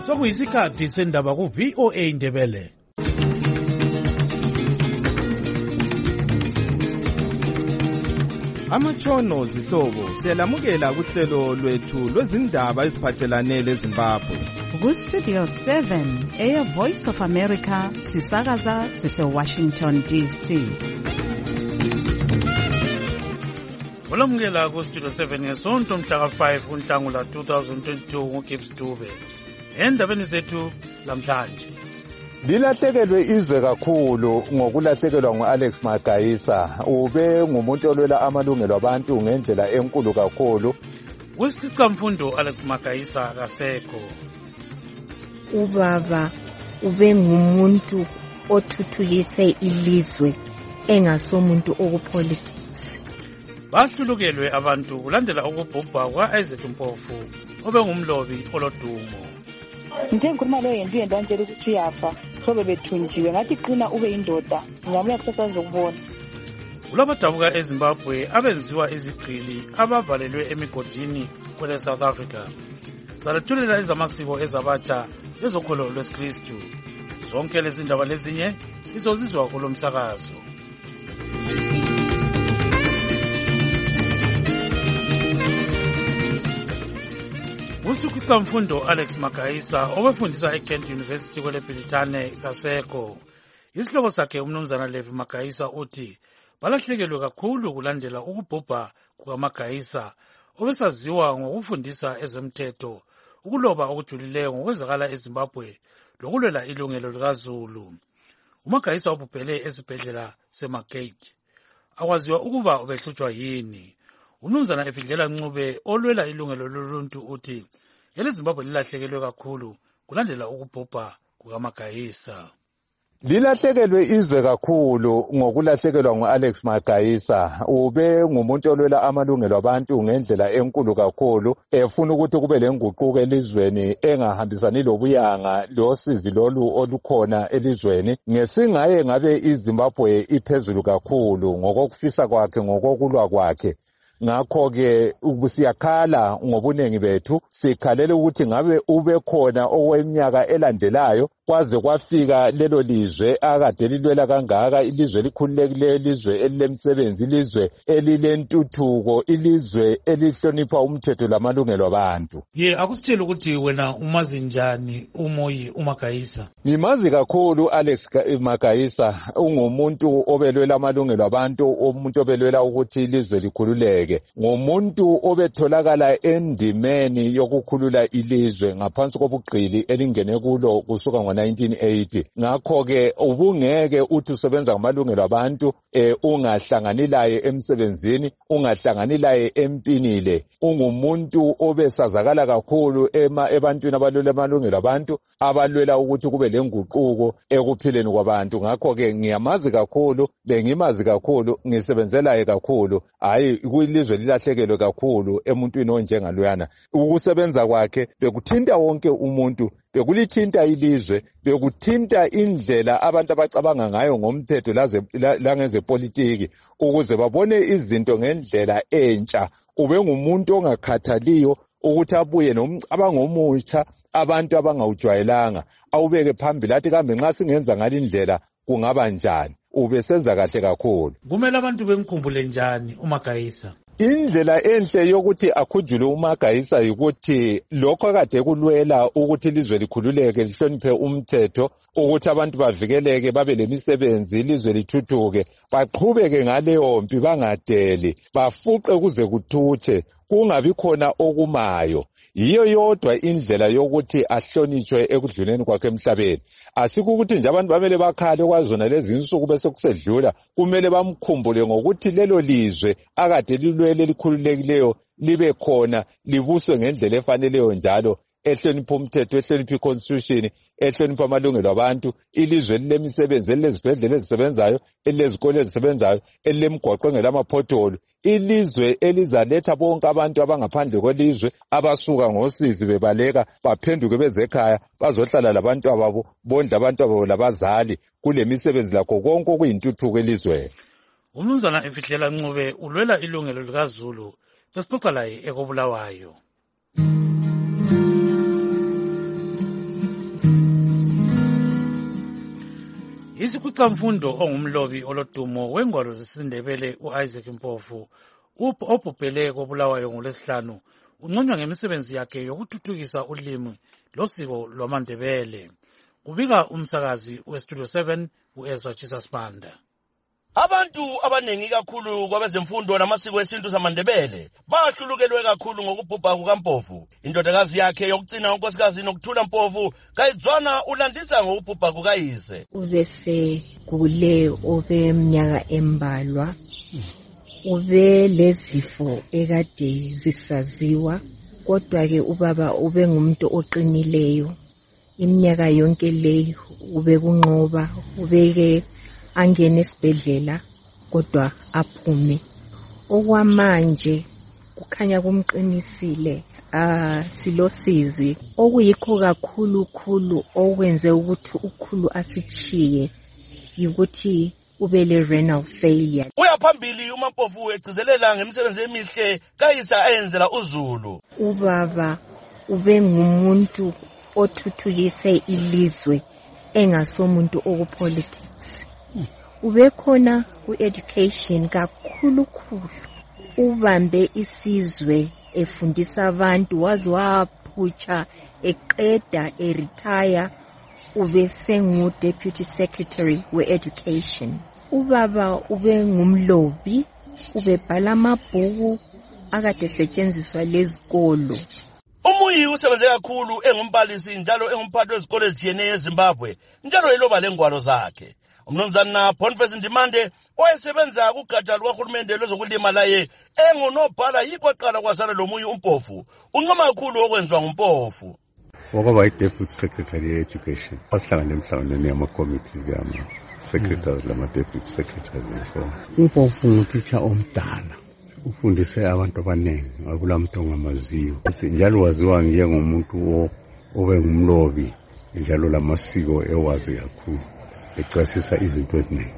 Sokuyisikhathi sendaba ku VOA Indebele. Amatshono zihlobo siyalamukela kuhlelo lwethu lwezindaba eziphathelane leZimbabwe. Ku-Studio 7 Air Voice of America sisakaza sise-Washington DC. Olamukela ku-Studio 7 ngesonto mhla ka-5 kuNhlangula 2022 nguGibbs Dube. Endabeni zethu lamhlanje. Lilahlekelwe izwe kakhulu ngokulahlekelwa ngu-Alex Magayisa. Ube ngumuntu olwela amalungelo abantu ngendlela enkulu kakhulu. Wisicamfundo Alex Magayisa kasekho. Ubaba ube ngumuntu othuthukise ilizwe engasomuntu okupolitics. Bahlulukelwe abantu kulandela ukubhubha kwa-Isaac Mpofu obengumlobi olodumo. Ngithe ngikhuluma lo yento yentantshela ukuthi uyafa sobe bethunjiwe ngathi qina ube indoda ngingabuya kusasa ngizokubona. Kulabadabuka eZimbabwe abenziwa izigqili abavalelwe emigodini kwele South Africa. Salethulela ezamasiko ezabatsha lezokholo lwesikristu. Zonke lezi ndaba lezinye izozizwa kulo msakazo. Usukucamfundo Alex Magayisa obefundisa eKent University kwele Britane kasekho. Isihloko sakhe umnumzana Levi Magayisa uthi balahlekelwe kakhulu kulandela ukubhubha kukaMagayisa obesaziwa ngokufundisa ezemthetho, ukuloba okujulileyo ngokwezakala eZimbabwe lokulwela ilungelo likaZulu. uMagayisa ubhubhele esibhedlela seMargate. Akwaziwa ukuba ubehlutshwa yini. Umnumzana Efidlela Ncube olwela ilungelo loluntu uthi eleZimbabwe lilahlekelwe kakhulu kulandela ukubhubha kukaMagayisa. Lilahlekelwe izwe kakhulu ngokulahlekelwa ngu-Alex Magayisa. Ube ngumuntu olwela amalungelo abantu ngendlela enkulu kakhulu, efuna ukuthi kube lenguquko elizweni engahambisani lobuyanga losizi lolu olukhona elizweni. Ngesingaye ngabe iZimbabwe iphezulu kakhulu ngokufisa kwakhe, ngokokulwa kwakhe. Ngakho-ke siyakhala ngobunengi bethu, sikhalela ukuthi ngabe ube khona okweminyaka elandelayo kwaze kwafika lelo lizwe akade lilwela kangaka, ilizwe elikhululekileyo, ilizwe elilemsebenzi, ilizwe elilentuthuko, ilizwe elihlonipha umthetho lamalungelo abantu. Akusitshela ukuthi wena umazi njani uMoyi uMagayisa? Ngimazi kakhulu Alex Magayisa. Ungumuntu obelwela amalungelo abantu, umuntu obelwela ukuthi ilizwe likhululeke, ngumuntu obetholakala endimeni yokukhulula ilizwe ngaphansi kobugqili elingene kulo kusuka ngo-1980. Ngakho-ke ubungeke uthi usebenza ngamalungelo abantu ungahlangani laye emsebenzini, ungahlangani laye empinile. Ungumuntu obesazakala kakhulu ebantwini abalwela amalungelo abantu, abalwela ukuthi kube lenguquko ekuphileni kwabantu. Ngakho-ke ngiyamazi kakhulu, bengimazi kakhulu, ngisebenzelaye kakhulu. Hayi, kwilizwe lilahlekelwe kakhulu emuntwini onjengaluyana. Ukusebenza kwakhe bekuthinta wonke umuntu, bekulithinta ilizwe, bekuthinta indlela abantu abacabanga ngayo ngomthetho langezepolitiki ukuze babone izinto ngendlela entsha. Ube ngumuntu ongakhathaliyo ukuthi abuye nomcabango omutsha abantu abangawujwayelanga, awubeke phambili athi kambe nxa singenza ngalindlela kungaba njani. Ubesenza kahle kakhulu. Kumele abantu bemkhumbule njani uMagayisa? Indlela enhle yokuthi akhunjulwe uMagayisa yikuthi lokho akade kulwela ukuthi ilizwe likhululeke, lihloniphe umthetho, ukuthi abantu bavikeleke, babe lemisebenzi, ilizwe lithuthuke, baqhubeke ngaleyo mpi, bangadeli, bafuqe kuze kuthutshe, kungabi khona okumayo. Yiyo yodwa indlela yokuthi ahlonitshwe ekudluleni kwakhe emhlabeni. Asikukuthi nje abantu bamele bakhale kwazona lezi insuku bese kusedlula, kumele bamkhumbule ngokuthi lelo lizwe akade lilwele likhululekileyo libe khona, libuswe ngendlela efaneleyo njalo, ehlonipha umthetho, ehlonipha iconstitution, ehlonipha amalungelo abantu, ilizwe elilemisebenzi, elilezibhedlela ezisebenzayo, elilezikole ezisebenzayo, elilemigwaqo engelamapotholo, ilizwe elizaletha bonke abantu abangaphandle kwelizwe abasuka ngosizi bebaleka baphenduke bezekhaya bazohlala labantu ababo, bondla abantu ababo labazali, kule misebenzi lakho konke okuyintuthuko elizweni. Umnumzana Efidlela Ncube ulwela ilungelo likaZulu. Besixoxa laye eKobulawayo. Isikhwicamfundo ongumlobi olodumo wengwalo zesiNdebele u-Isaac Mpofu obhubhele koBulawayo ngoLwesihlanu unconywa ngemisebenzi yakhe yokuthuthukisa ulimi losiko lwamaNdebele. Kubika umsakazi weStudio 7 u-Ezra Jesus Banda. Abantu abaningi kakhulu kwabezemfundo namasiko esintu samaNdebele bahlulukelwe kakhulu ngokubhubha kukaMpofu. Indodakazi yakhe yokugcina unkosikazi Nokuthula Mpofu kayidzwana ulandisa ngokubhubha kukayise. Ubese kule obeminyaka embalwa ube lezifo ekade zisaziwa, kodwa ke ubaba ube ngumuntu oqinileyo. Iminyaka yonke leyo ube kunqoba, ubeke angene esibhedlela kodwa aphume. Okwamanje kukhanya kumqinisile, silosizi okuyikho kakhulu okwenze ukuthi ukhulu asichiye ukuthi ube le renal failure. Uyaphambili uMpofu egcizelela ngemisebenzi emihle kayisa ayenzela uZulu. Ubaba ube ngumuntu othuthukise ilizwe engasomuntu okupolitics. Ube khona ku-education kakhulu. Ubambe isizwe efundisa abantu, wazi waphutsha eqeda eretire ube sengu deputy secretary we-education. Ubaba ube ngumlobi, ubebhala amabhuku akade setshenziswa lezikolo. Umuyi usebenze kakhulu engumbalisi njalo engumphathi wezikole ezijiyeneyo eZimbabwe njalo eloba lengwalo zakhe. Umnumzana Boniface Ndimande owayesebenza kugatsha lukahulumende lwezokulima laye engunobhala yikwaqala kwazala lomuyi uMpofu uncoma kakhulu okwenziwa nguMpofu. Wakwaba yi-deputy secretary ye-education. Wasihlangana emhlanganweni yama-committees yama-secretaries lama-deputy secretaries. So uMpofu ngutitsha omdala, ufundise abantu abaningi akulamuntu ongamaziyo. Njalo waziwa njengomuntu obe ngumlobi njalo lamasiko ewazi kakhulu, ecasisa izinto eziningi.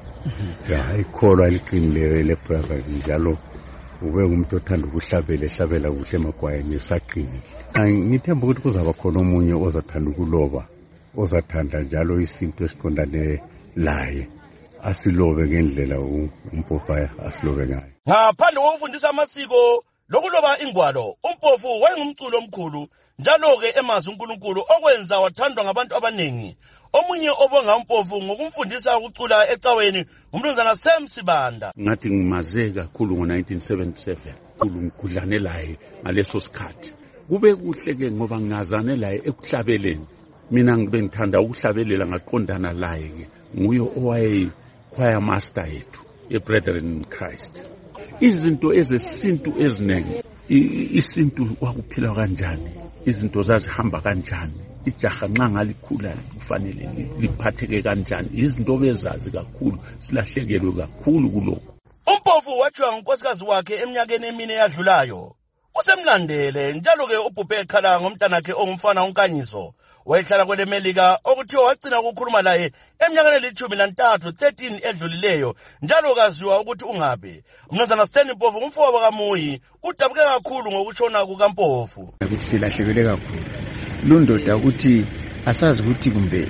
Ikholwa eliqinileyo ele-private njalo ube ngumuntu othanda ukuhlabela kuhle emagwayeni esaqinile. Ngithemba ukuthi kuzaba khona omunye ozathanda ukuloba, ozathanda njalo isinto esiqondane laye, asilobe ngendlela uMpofu asilobe ngayo. Ngaphandle kokufundisa amasiko lokuloba ingwalo, uMpofu wayengumculi omkhulu njalo-ke emazi uNkulunkulu okwenza wathandwa ngabantu abaningi. Omunye obonga uMpofu ngokumfundisa ukucula ecaweni ngumnumzana Sam Sibanda. Ngathi ngimaze kakhulu ngo-1977 ngikudlane laye ngaleso sikhathi. Kube kuhle ke ngoba ngazane laye ekuhlabeleni. Mina ngibe ngithanda ukuhlabelela ngaqondana laye ke. Nguyo owaye choir master yethu eBrethren in Christ. Izinto ezesintu eziningi, isintu wakuphila kanjani, izinto zazihamba kanjani, ijaha nxa ngalikhula kufanele liphatheke kanjani, izinto bezazi kakhulu, silahlekelwe kakhulu kulokho. uMpofu wathiwa ngunkosikazi wakhe eminyakeni emine eyadlulayo. Usemlandele njalo-ke ubhubhe ekhala ngomntanakhe ongumfana uNkanyiso. Wayehlala kweleMelika okuthiwa wagcina ukukhuluma laye eminyakeni eli-13 edlulileyo njalo kaziwa ukuthi ungaphi. Umnumzana Stanley Mpofu umfowabo kaMuyi udabuke kakhulu ngokushona kukaMpofu. Ukuthi silahlekelwe kakhulu lundoda ukuthi asazi ukuthi kumbe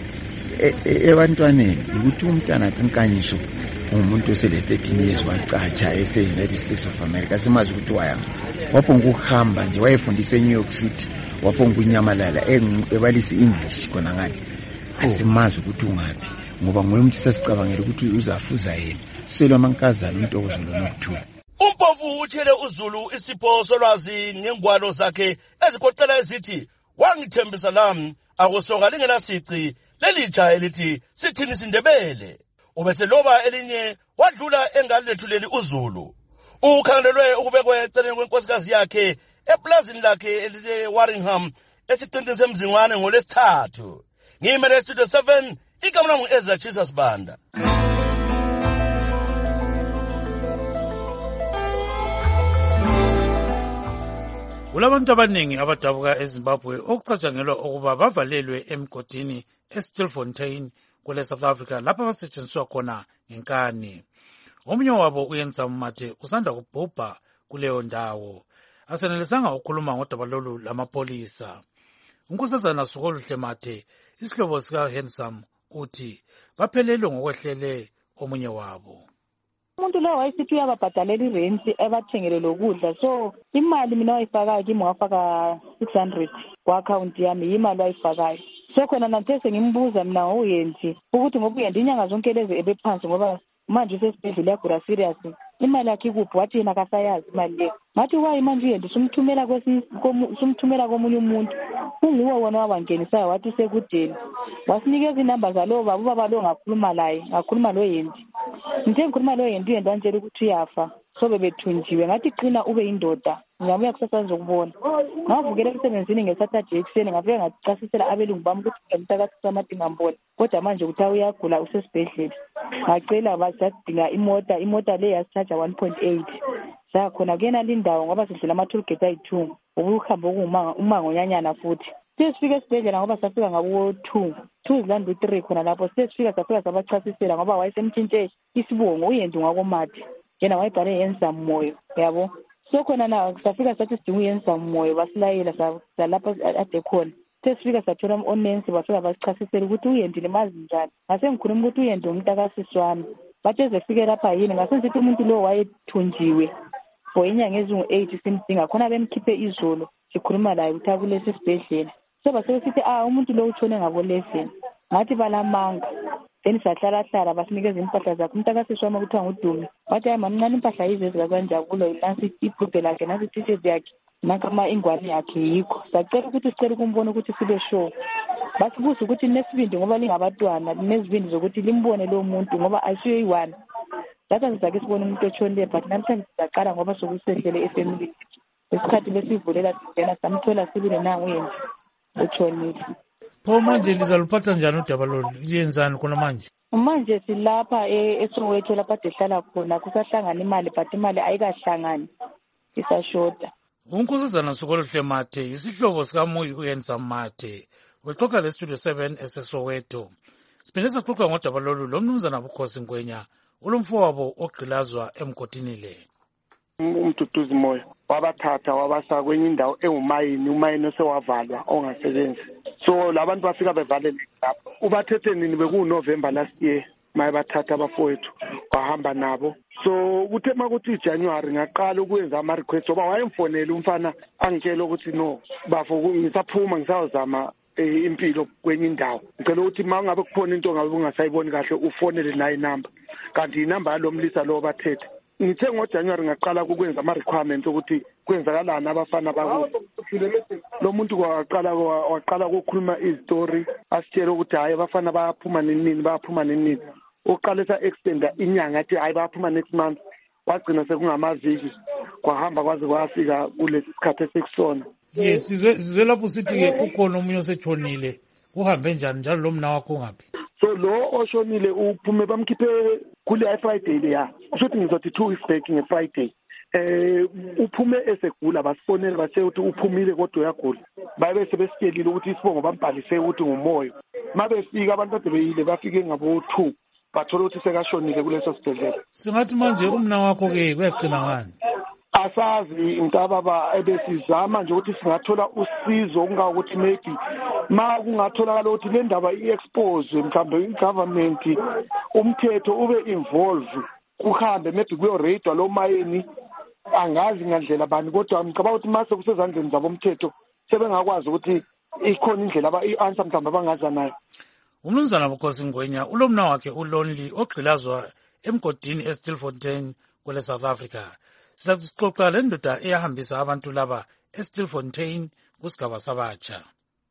ebantwaneni ukuthi umntana kaNkanyiso umuntu osele 13 years wacatsha ese-United States of America, simazi ukuthi wayanga waphonga ukuhamba nje wayefundisa eNew York City, waphonga unyamalala ebalisa English khona ngani. Asimazi ukuthi ungaphi ngoba nguye umuntu sasicabangela ukuthi uzafuza yena selwa amankazana uNtokozo loNokuthula. uMpofu utshele uZulu isipho solwazi ngengwalo zakhe ezigoqela ezithi wangithembisa lami akusoka lingenasici lelitsha elithi sithini siNdebele. Ubeseloba elinye wadlula engalethuleli uZulu. Ukhangelelwe ukubekwa eceleni kwenkosikazi yakhe eplazini lakhe elise-Warringham esiqintini semzingwane ngoLwesithathu. Ngimele Studio 7 igama lami ngu-Ezra Jesus Banda. Kulabantu abaningi abadabuka eZimbabwe okucatshangelwa ukuba bavalelwe emgodini eStilfontein kwele South Africa lapho abasetshenziswa khona ngenkani. Omunye wabo uyenza Mathe usanda kubhubha kuleyo ndawo. Asenelisanga ukukhuluma ngodaba lolu lamapolisa. Unkosazana Sukoluhle Mathe, isihlobo sika Handsome, uthi baphelelwe ngokwehlele omunye wabo. Umuntu lo wayesithi uyababhadalela irent ebathengele lokudla, so imali mina wayifakayo kimi wafaka 600 ku-akhawunti yami, imali wayifakayo. So khona nanthe sengimbuza mina ngoUyendi ukuthi ngoba uyendi inyanga zonke lezi ebephansi ngoba manje usesibhedlela yagula serious, imali yakhe ikuphi? Wathi yena akasayazi imali leyo. Ngathi wayi manje uyendi sumthumela komunye umuntu, kunguwe wona wabangenisayo, wathi usekudeni. Wasinikeza inamba zalowo baba lo ngakhuluma laye, ngakhuluma lo Yendi. Ngithe ngikhuluma lo Yendi wantshela ukuthi uyafa, so bebethunjiwe. Ngathi qina ube yindoda, ngiyabuya kusasa ngizokubona. Ngavukela emsebenzini ngeSaturday ekuseni, ngafike ngacasisela abelungu bami ukuthi umntakaSisi Madingamboni, kodwa manje uthi uyagula usesibhedlela. Ngacela basadinga imota le yasithatha 1.8. Sakhona kuyena lindawo ngoba sidlula ama-toll gate ayi-2, ubuhambo umango nyanyana futhi. Sesifika esibhedlela ngoba safika ngabo 2 zilanda 3 khona lapho. Sesifika safika sabachasisela ngoba wayesemtshintshe isibongo uyendi ngakomathi, yena wayebhale yenzamu moyo, yabo. So khona na safika sathi sidinga yenzamu moyo, basilayela salapha ade khona. Sesifika sathola onensi bafika basichasisela ukuthi uyendi limazi njani. Ngase ngikhuluma ukuthi uyendi umntakasisi wami. Bathe zefike lapha yini ngasenzithi umuntu lo wayethunjiwe for inyanga ezingu-8 simdinga khona bemkhiphe izolo sikhuluma laye ukuthi akulesi sibhedlela. So basebesithi umuntu lo utshone ngabo 11. Ngathi balamanga, then sahlala basinikeza impahla zakhe. Umntakasisi wami kuthiwa nguDumi wathi hayi mamncane impahla yizo ezikakanjabulo, nansi ibhubhe lakhe, nansi t-shirt yakhe, nakama ingwane yakhe yikho. Sacela ukuthi sicela ukumbona ukuthi sibe sure. Basibuza ukuthi nesibindi ngoba lingabatwana, nesibindi zokuthi limbone lo muntu ngoba ayisiyo yi-1. Datha sizake sibone umuntu etshonile, but namhlanje sizaqala ngoba sokusehlele efamily. Isikhathi besivulela singena samthola sibile nangu Yendi utshonile. Pho manje lizaluphatha njani udaba lolu? Liyenzani khona manje? Manje silapha eSoweto lapha dehlala khona, kusahlangana imali but imali ayikahlangani, isashoda. uNkosazana Sokolohle Mathe isihlobo sikaMuyi uyenza Mathe uxoxa leStudio 7 eseSoweto. Siphinde saxoxa ngodaba lolu lomnumzana Bukhosi Ngwenya olumfowabo ogqilazwa emgodini le. Umduduzi moyo wabathatha wabasa kwenye indawo umayini osewavalwa ongasebenzi. So labantu bafika bevalele lapho. Ubathethe nini bekuNovember last year maye bathatha abafowethu wahamba nabo. So kuthe makuthi January ngaqala ukwenza ama request oba wayemfonela umfana angitshela ukuthi no bafo ngisaphuma ngisazama impilo kwenye indawo. Ngicela ukuthi mangabe kuphona into ngabe ungasayiboni kahle ufonele nayi number. Kanti inamba yalomlisa lo bathethe. Ngithe ngoJanuary ngaqala ukwenza ama requirements ukuthi kwenzakalana abafana babo. Lo muntu waqala ukukhuluma istory asitshela ukuthi hayi abafana bayaphuma nini. Uqalisa extenda inyanga athi hayi bayaphuma next month. Wagcina sekungamaviki kwahamba kwaze kwafika kulesi sikhathi esikusona. Yes, sizwe lapho sithi ke ukhona umunye osetshonile. Uhambe njani njalo lo mna wakho ngaphi? So lo oshonile uphume bamkhiphe kule Friday le ya. Ushothi ngizothi 2 weeks back ngeFriday. Uphume esegula basifonela bathe ukuthi uphumile kodwa uyagula. Babe sebesikelile ukuthi isibongo bambhalise ukuthi ngumoyo. Mabefika abantu ade beyile bafike ngabo 2 bathola ukuthi sekashonile kuleso sibhedlela. Singathi manje umna wakho ke kuyagcina ngani? Asazi intababa ebesizama nje ukuthi singathola usizo ungakuthi maybe ma kungatholakala ukuthi le ndaba iexpose mhlawumbe igovernment umthetho ube involved kuhambe maybe kuyo radio lo mayeni angazi ngandlela bani kodwa ngicabanga ukuthi mase kusezandleni zabo umthetho sebengakwazi ukuthi ikhona indlela i-answer mhlawumbe abangaza nayo. Umnumzana Bukhosi Ngwenya ulomna wakhe uLonely ogqilazwa emgodini eStilfontein kule South Africa. Sisixoxa le ndoda eyahambisa abantu laba eStilfontein kusigaba sabatsha.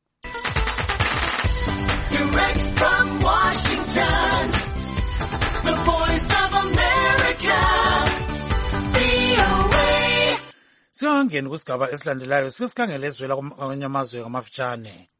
Direct from Washington, the Voice of America, VOA. Singangeni kusigaba esilandelayo sikhangele ezwela kwamanye amazwe ngamafitshane.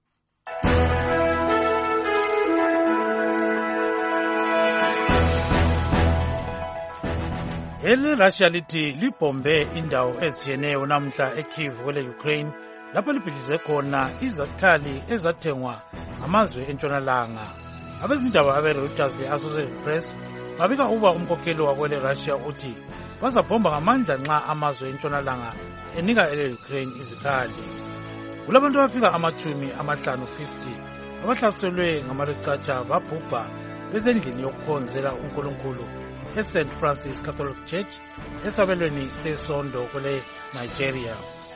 Russia lithi libombe indawo ezitshiyeneyo namhla eKyiv kwele Ukraine lapho libhidlize khona izakhali ezathengwa ngamazwe entshonalanga. Abezindaba abeReuters le-Associated Press babika ukuba umkhokheli wakwele Russia uthi bazabhomba ngamandla nxa amazwe entshonalanga enika ele Ukraine izikhali. Kulabantu abafika 50 abahlaselwe ngamarecatsha babhubha besendlini yokukhonzela uNkulunkulu eSt Francis Catholic Church esabelweni sesondo kule Nigeria.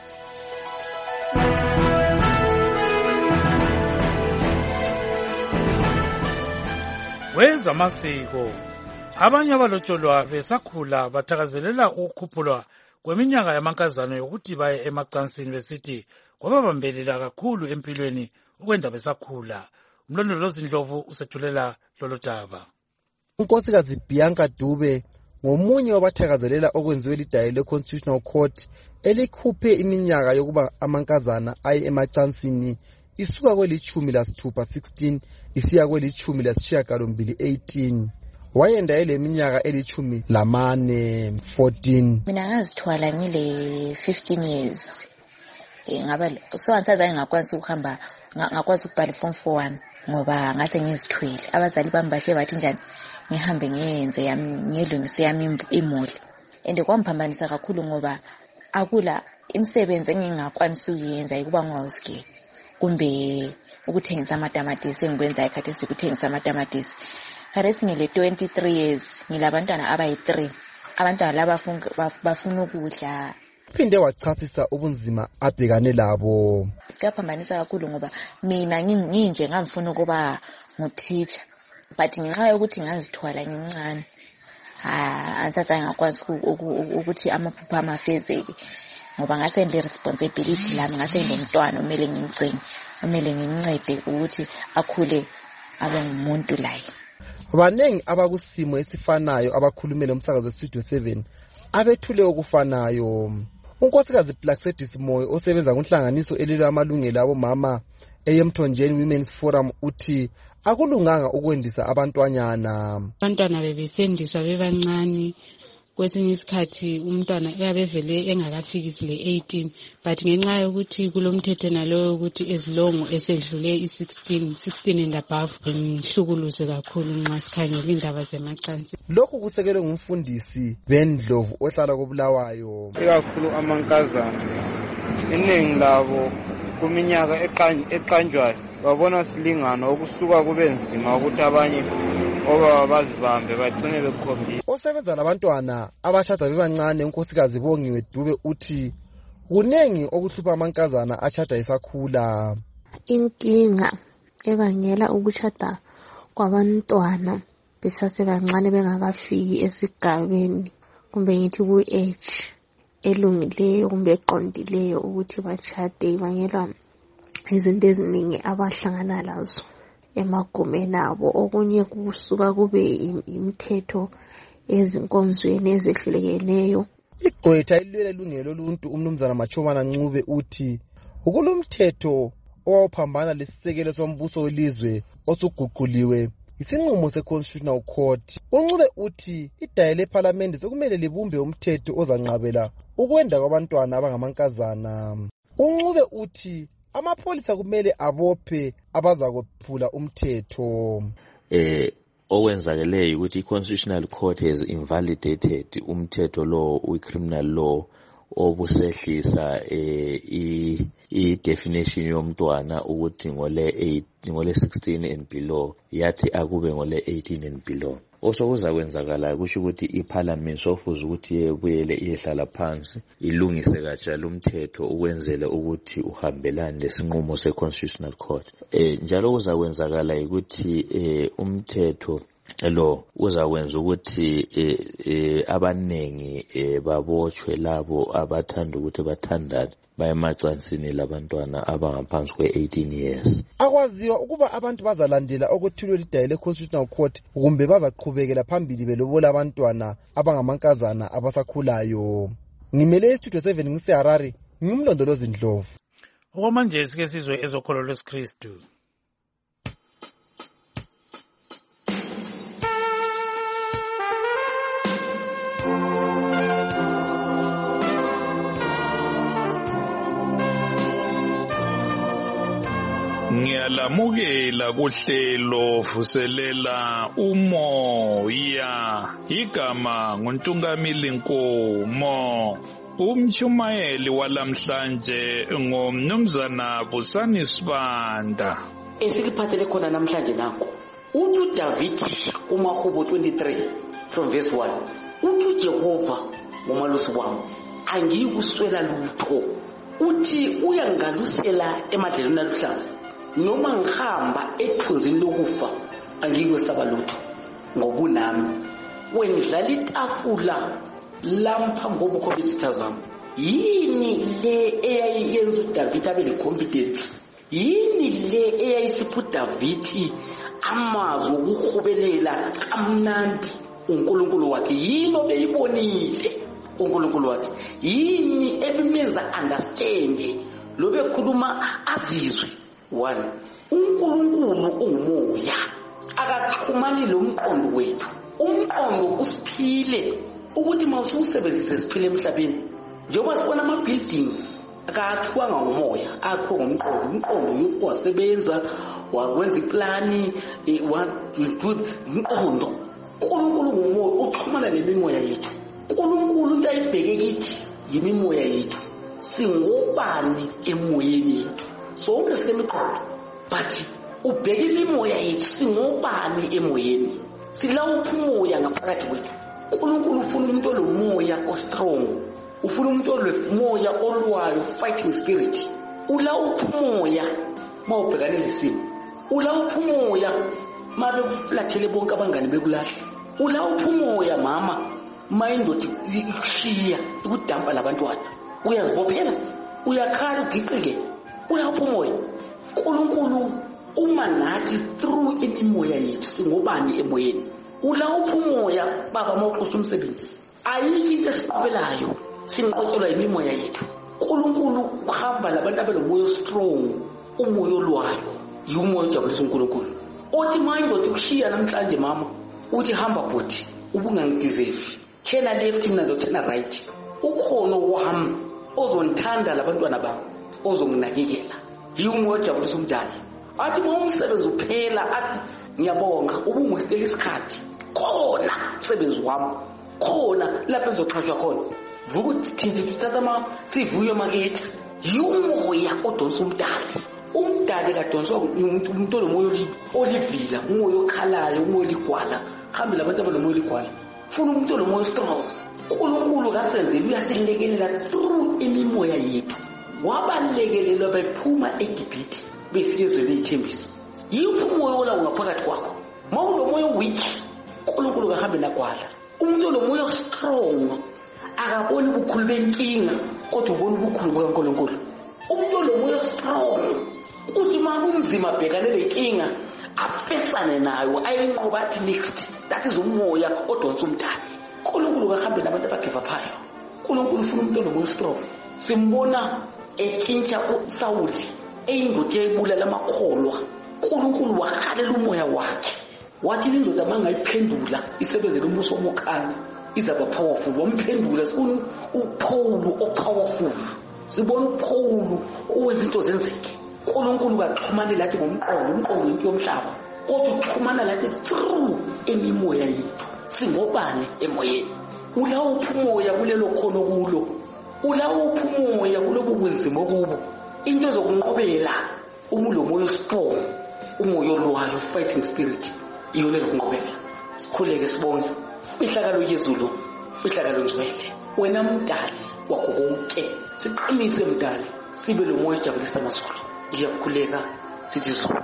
Wezamasiko, abanye abalotsholwa besakhula bathakazelela ukukhuphulwa kweminyaka yamankazana yokuthi baye emacansini besithi kwababambelela kakhulu empilweni ukwenda besakhula. Umlondolozi Ndlovu usethulela lolo daba. uNkosikazi Bianca Dube ngomunye wabathakazelela okwenziwe lidayi le-Constitutional Court elikhuphe iminyaka yokuba amankazana aye emacansini isuka kweli-16 16 isiya kweli-18 18. Wayenda ele minyaka eli-14 14. Mina ngazithwala ngile 15 years. Ngaba so ansaza ngakwazi ukuhamba ngakwazi ukubhala form 41 ngoba ngase ngizithwele. Abazali bami bahle bathi njani ngihambe ngiyenze yami ngilungise yami imuli. Ende kwamphambanisa kakhulu ngoba akula imisebenzi engingakwanisa ukuyenza ukuba ngawusike kumbe ukuthengisa amatamatisi engikwenza ikhathi sikuthengisa amatamatisi. Kharethi ngile 23 years ngilabantwana abayi3. Abantwana laba bafuna ukudla. Phinde wachasisa ubunzima abhekane labo. Kaphambanisa kakhulu ngoba mina nginje ngamfuna ukuba ngutitha but ngenxa yokuthi ngazithwala ngincane ansaza ngakwazi ukuthi amaphupho amafezeke ngoba ngase le responsibility lami ngase ngomntwana omele ngimgcine omele ngimncede ukuthi akhule abe ngumuntu laye. Banengi abakusimo esifanayo abakhulumela umsakazo Studio 7 abethule okufanayo. uNkosikazi Plaxedis Moyo osebenza kunhlanganiso elilwa amalungelo abomama eMthonjeni Women's Forum uthi akulunganga ukwendisa abantwanyana. Abantwana bebesendiswa bebancane, kwesinye isikhathi umntwana uyabevele engakafikisi le 18 but ngenxa yokuthi kulomthetho nalowo ukuthi esilongo esedlule i16 and above imhlukuluze kakhulu nxa sikhangela indaba zemacansi. Lokhu kusekelwe ngumfundisi Bendlovu ohlala koBulawayo. Ikakhulu amankazana iningi labo kuminyaka eqanjwayo babona silingana okusuka kube nzima ukuthi abanye oba bazibambe bagcine bekhombisa. Osebenza labantwana abashada bebancane uNkosikazi Bongiwe Dube uthi kunengi okuhlupha amankazana ashada esakhula. Inkinga ebangela ukushada kwabantwana besasebancane bengakafiki esigabeni kumbe ngithi ku-age elungileyo kumbe eqondileyo ukuthi bashade ibangela izinto eziningi abahlangana lazo emagumeni abo. Okunye kusuka kube imithetho ezinkonzweni ezehlukeneyo. Igqwetha ilwele ilungelo loluntu umnumzana Machobana Ncube uthi ukulomthetho owawuphambana lesisekelo sombuso welizwe osuguquliwe isinqumo se-Constitutional Court. uNcube uthi idayi leParliament sekumele libumbe umthetho ozanqabela ukwenda kwabantwana abangamankazana. uNcube uthi amapholisa kumele abophe abazakuphula umthetho. Okwenzakeleyo ukuthi i-Constitutional Court has invalidated umthetho law, criminal law obusehlisa i-definition yomntwana ukuthi ngole 16 and below yathi akube ngole 18 and below. Osokuzakwenzakala kusho ukuthi iParliament sofuza ukuthi yebuyele iyehlala phansi ilungise katsha lumthetho ukwenzela ukuthi uhambelane lesinqumo se-Constitutional Court. Njalo kuzakwenzakala ukuthi umthetho lo uzakwenza ukuthi abanengi babotshwe labo abathanda ukuthi bathandane bayemacansini labantwana abangaphansi kwe-18 years. Akwaziwa ukuba abantu bazalandela okuthulwe lidayi le-Constitutional Court kumbe bazaqhubekela phambili belobola abantwana abangamankazana abasakhulayo. Ngimele iStudio 7 ngiseHarare, ngimlondolozi Ndlovu. Okwamanje sike sizwe ezokholo lwesikristu. Ngiyalamukela kuhlelo vuselela umoya. Igama nguNtungamili Nkomo. Umchumayeli walamhlanje ngumnumzana Busani Sibanda. esiliphathele khona namhlanje nakho. Uthi uDavid kuMahubo 23 from verse 1. Uthi uJehova ngumalusi wami, angiyikuswela lutho. Uthi uyangalusela emadlelweni aluhlaza. Noma ngihamba ethunzini lokufa, angiyikwesaba lutho. Ngobunami wendlala itafula lampa ngobukho bezitha zami. Yini le eyayenza uDavid abe le-confidence? Yini le eyayisipha uDavid amazwi okuhubelela kamnandi uNkulunkulu wakhe? Yini obeyibonile uNkulunkulu wakhe? Yini ebimenza understand lo bekhuluma azizwe? 1. uNkulunkulu ungumoya, akaxhumani lo mqondo wethu. Umqondo usiphile ukuthi mawusebenzise siphile emhlabeni. Njengoba sibona ama-buildings akakhiwanga ngomoya, akhiwa ngomqondo. Umqondo yokuwasebenza, wakwenza iplani, umqondo. uNkulunkulu ngumoya, uxhumana nemimoya yethu. uNkulunkulu into ayibheke kithi yimimoya yethu. Singobani emoyeni yethu? Sonke sinemiqondo, but ubheke imimoya yethu, singobani emoyeni? Silawuphi umoya ngaphakathi kwethu? uNkulunkulu ufuna umuntu olomoya o-strong, ufuna umuntu olomoya olwayo, fighting spirit. Ulawuphi umoya mawubhekane lesimo? Ulawuphi umoya mabekuflathele bonke abangani bekulahla? Ulawuphi umoya mama mayindoda ikushiya ikudampa labantwana? Uyazibophela, uyakhala ugiqike. Ulawuphi umoya? uNkulunkulu uma nathi through imimoya yethu, singobani emoyeni? Ulawuphi umoya baba mawuqosha umsebenzi? Ayikho into esiqhubelayo, sinqotshelwa imimoya yethu. uNkulunkulu uhamba labantu abalomoya strong, umoya olwayo, yumoya ojabulisa uNkulunkulu. Othi mayindoda ikushiya namhlanje mama, uthi hamba bhuti, ubungangideserve, turn left mina ngizoturn right. Ukhono wami ozonithanda labantwana bami, ozonginakekela, yumoya ojabulisa umdali. Athi umsebenzi uphela, athi ngiyabonga ubungusitela isikhathi. Khona umsebenzi wami, khona lapho enzoqhashwa khona. Vuka thina tuthatha sivuye emakethe. Yumoya odonsa umdali. Umdali kadonswa umuntu olomoya olivila, umoya okhalayo, umoya oligwala. Hambe labantu abalomoya oligwala. Funa umuntu olomoya strong. uNkulunkulu kasenzela uyasilekelela through imimoya yethu. Wabalekelela bephuma eGibhithe besiyezwe lethembiso. Yiphi umoya olawo ngaphakathi kwakho? Mawulomoya weak, uNkulunkulu kahambe nakwala. Umuntu olomoya strong akaboni ubukhulu benkinga, kodwa ubona ubukhulu bukaNkulunkulu. Umuntu olomoya strong uthi makunzima bhekane lenkinga, afesane nayo, ayinqoba athi next. That is umoya odonsa umdali. uNkulunkulu kahambe nabantu abagive uphayo. uNkulunkulu ufuna umuntu olomoya strong. Simbona etshintsha uSawuli eyindoda eyibulala amakholwa. uNkulunkulu wahalela umoya wakhe, wathi indoda mangayiphendula isebenzele umbuso womukhanya izaba powerful. Wamphendula, sibona uPaul opowerful, sibona uPaul owenza into zenzeke. uNkulunkulu kaxhumane lathi ngomqondo, umqondo into yomhlaba, kodwa uxhumana lathi through imimoya yethu. Singobani emoyeni? Ulawuphi umoya kulelo khono kulo? Ulawuphi umoya kulobu bunzima kubo? Into zokunqobela umulomoya strong, umoya olwayo, fighting spirit, iyo lezo kunqobela. Sikhuleke sibonge ihlakalo yezulu, ihlakalo ngcwele. Wena mdali wakho konke, siqinise mdali, sibe lo moya ojabulisa amazulu. Ngiyakukhuleka sithi zulu.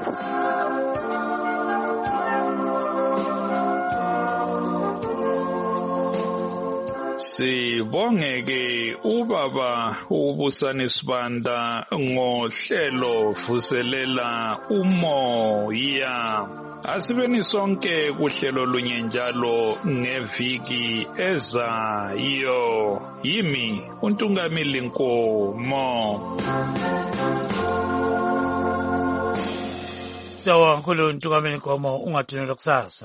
Sibongeke ubaba ubusani Sibanda ngohlelo vuselela umoya. Asibeni sonke kuhlelo lunye njalo ngeviki ezayo. Yimi uNtungamili Nkomo. Sawubona kakhulu uNtungamili Nkomo, ungadinelwa kusasa.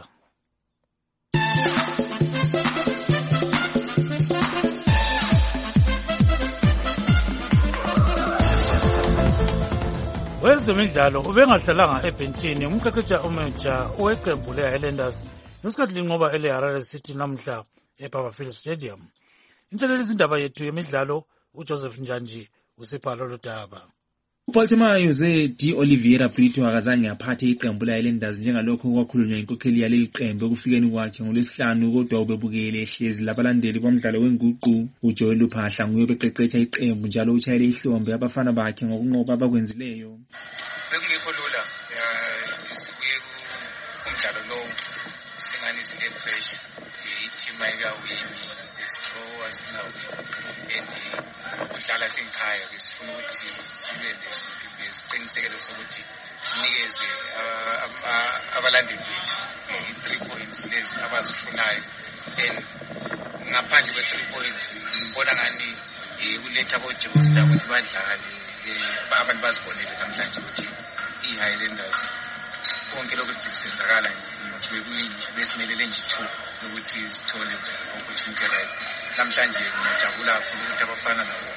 Wezemidlalo ubengadlalanga ebhentshini umqeqeshi omutsha oweqembu leHighlanders ngesikhathi linqoba eleHarare City namhla eBarberfield Stadium. Inhleleli izindaba yethu yemidlalo uJoseph Njanji usipha lolu daba. uBaltimore Jose D. Oliveira Brito akazange aphathe iqembu le-Islanders njengalokho kwakhulunywa inkokheli yaleli qembu ekufikeni kwakhe ngoLwesihlanu, kodwa ubebukele ehlezi labalandeli bomdlalo wenguqu. uJoel Luphahla nguye obeqeqetsha iqembu njalo utshayele ihlombe abafana bakhe ngokunqoba abakwenzileyo. Bekungekho lula sibuye kumdlalo lowo singani sine pressure, i-team ayikawini, lesithrowa singawini, and kudlala singikhaya besifuna ukuthi sibe nesiqinisekelo sokuthi sinikeze abalandeli bethu i-3 points lezi abazifunayo. And ngaphandle kwe-3 points ngibona ngani kuletha abojemusta ukuthi badlale, abantu bazibonele namhlanje ukuthi i-Highlanders konke lokhu kusenzakala besimelele nje 2 ukuthi sithole opportunity right. Namhlanje ngiyajabula kakhulu ukuthi abafana nabo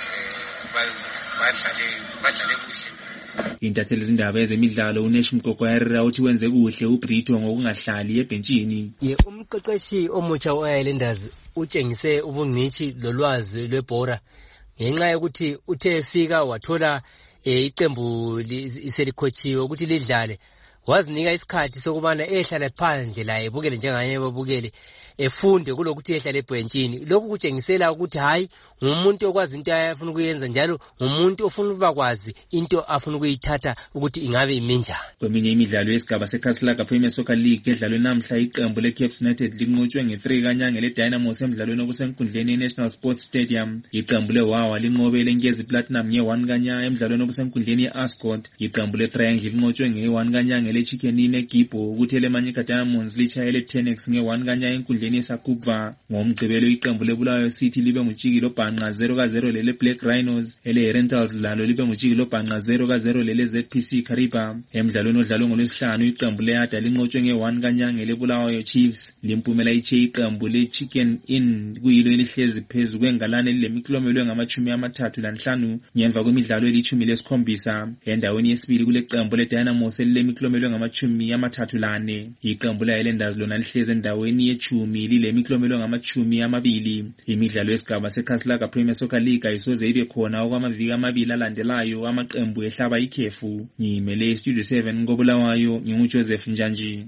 badlale kuhle. Intatheli izindaba ezemidlalo uNesh Mgogwera uthi wenze kuhle uBrito ngokungahlali ebhentshini. Umqeqeshi omutsha we-Islanders utshengise ubungcitshi lolwazi lwebhora ngenxa yokuthi uthe efika wathola iqembu selikhotshiwe ukuthi lidlale, wazinika isikhathi sokubana ehlala phandle laye ebukele njenganye babukele, efunde kulokuthi ehlale ebhentshini. Lokhu kutshengisela ukuthi hayi ngumuntu okwazi into afuna ukuyenza, njalo ngumuntu ofuna ukubakwazi into afuna ukuyithatha ukuthi ingabe imenjani. Kweminye imidlalo yesigaba seCastle Premier Soccer League edlalwe namhla, iqembu leCaps United linqotshwe nge-3 kanyanga leDynamos emdlalweni obusenkundleni eNational Sports Stadium. Iqembu leWawa linqobe leNkezi Platinum nge-1 kanyanga emdlalweni obusenkundleni ye-Ascot. Iqembu leTriangle linqotshwe nge-1 kanyanga leChicken Inn eGibbo, ukuthi eleManyika Diamonds litshayele Tenex nge-1 kanyanga enkundleni yeSakubva. Ngomgqibelo iqembu leBulawayo City libe nguTshiki lobhanqa 0-0 lele Black Rhinos, ele-Rentals lalo libe nguTshiki lobhanqa 0-0 lele ZPC Kariba. Emdlalweni odlalwe ngoLwesihlanu iqembu leAda linqotshwe nge-1 kanyanga leBulawayo Chiefs. Limpumela ithe iqembu leChicken Inn kuyilo elihlezi phezu kwengalane lilemiklomelo engama-35 ngemva kwemidlalo eli-17. Endaweni yesibili kule qembu leDynamos elilemiklomelo engama-34. Iqembu le-Islanders lona lihlezi endaweni ye-10 lilemiklomelo engama-20. Imidlalo yesigaba seCastle Premier Soccer League ayisoze ibe khona okwamaviki amabili alandelayo amaqembu ehlaba ikhefu. Ngimele Studio 7 ngoBulawayo, nginguJoseph Njanji.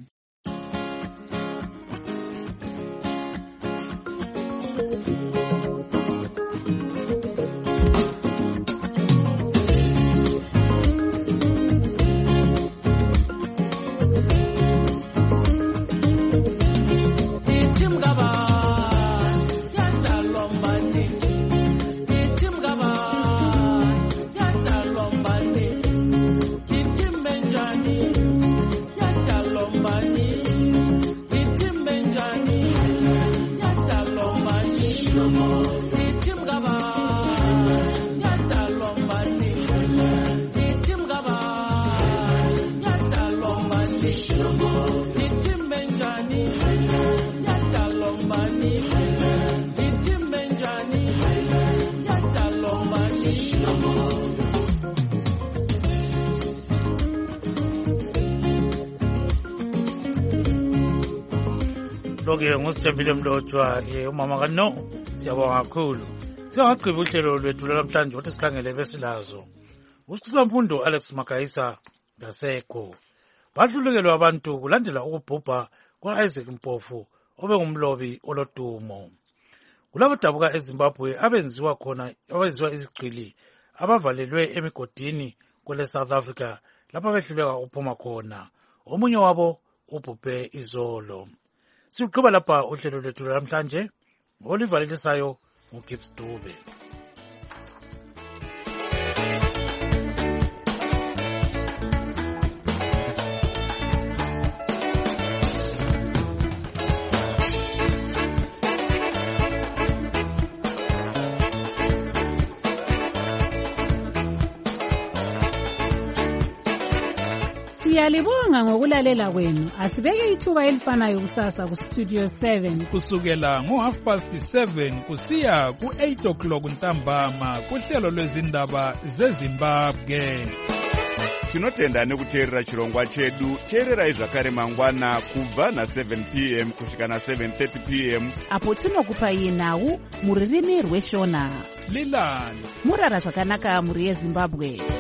Loke ngusithembile Mlotshwa umama kaNo, siyabonga kakhulu. Siyagqiba uhlelo lwethu namhlanje ukuthi sikhangele besilazo. Usikhulumfundo Alex Makayisa Daseko. Badlulikelwa abantu kulandela ukubhubha kwa-Isaac Mpofu obengumlobi olodumo. Kulabo dabuka eZimbabwe abenziwa izigqili abavalelwe emigodini kwele South Africa lapha behluleka ukuphuma khona. Omunye wabo ubhubhe izolo. Siqhubeka lapha uhlelo lwethu namhlanje ngolivalisayo uGibbs Dube. Siyalibonga ngokulalela kwenu. Asibeke ithuba elifanayo kusasa ku Studio 7 kusukela ngo7:30 kusiya ku8:00 ntambama kuhlelo lwezindaba zeZimbabwe. Tinotenda nekuteerera chirongwa chedu. Teererai zvakare mangwana kubva na7 p.m. kusvika na7:30 p.m. apo tinokupai nhau muririmi rweShona. Lilani murara zvakanaka muri yeZimbabwe.